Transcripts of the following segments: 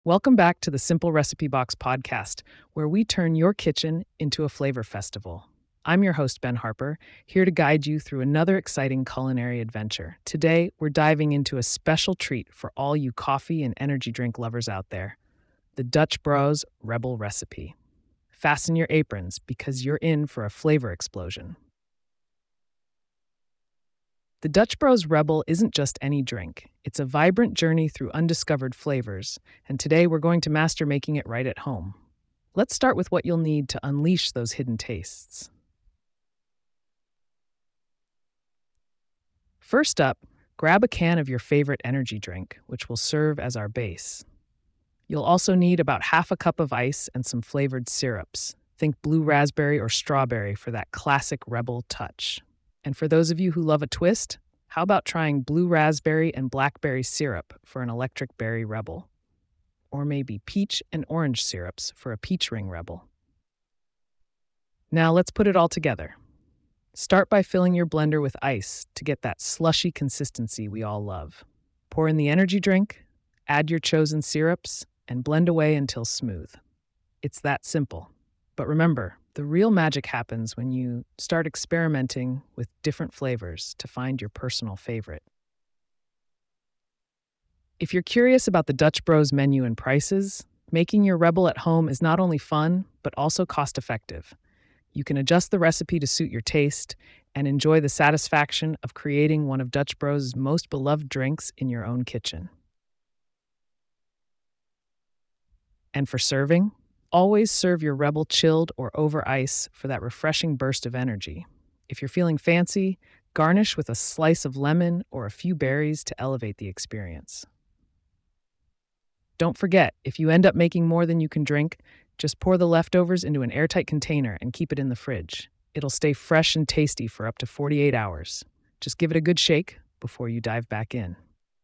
Welcome back to the Simple Recipe Box podcast, where we turn your kitchen into a flavor festival. I'm your host, Ben Harper, here to guide you through another exciting culinary adventure. Today, we're diving into a special treat for all you coffee and energy drink lovers out there, the Dutch Bros Rebel recipe. Fasten your aprons because you're in for a flavor explosion. The Dutch Bros Rebel isn't just any drink. It's a vibrant journey through undiscovered flavors, and today we're going to master making it right at home. Let's start with what you'll need to unleash those hidden tastes. First up, grab a can of your favorite energy drink, which will serve as our base. You'll also need about half a cup of ice and some flavored syrups. Think blue raspberry or strawberry for that classic Rebel touch. And for those of you who love a twist, how about trying blue raspberry and blackberry syrup for an electric berry rebel? Or maybe peach and orange syrups for a peach ring rebel. Now let's put it all together. Start by filling your blender with ice to get that slushy consistency we all love. Pour in the energy drink, add your chosen syrups, and blend away until smooth. It's that simple. But remember, the real magic happens when you start experimenting with different flavors to find your personal favorite. If you're curious about the Dutch Bros menu and prices, making your Rebel at home is not only fun, but also cost-effective. You can adjust the recipe to suit your taste and enjoy the satisfaction of creating one of Dutch Bros' most beloved drinks in your own kitchen. And for serving, always serve your Rebel chilled or over ice for that refreshing burst of energy. If you're feeling fancy, garnish with a slice of lemon or a few berries to elevate the experience. Don't forget, if you end up making more than you can drink, just pour the leftovers into an airtight container and keep it in the fridge. It'll stay fresh and tasty for up to 48 hours. Just give it a good shake before you dive back in.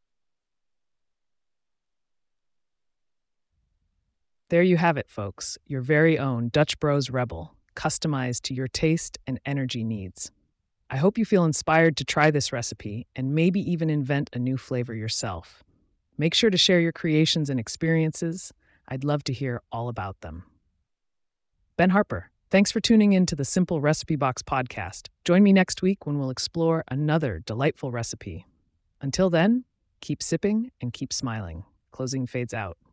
There you have it, folks, your very own Dutch Bros Rebel, customized to your taste and energy needs. I hope you feel inspired to try this recipe and maybe even invent a new flavor yourself. Make sure to share your creations and experiences. I'd love to hear all about them. Ben Harper, thanks for tuning in to the Simple Recipe Box podcast. Join me next week when we'll explore another delightful recipe. Until then, keep sipping and keep smiling. Closing fades out.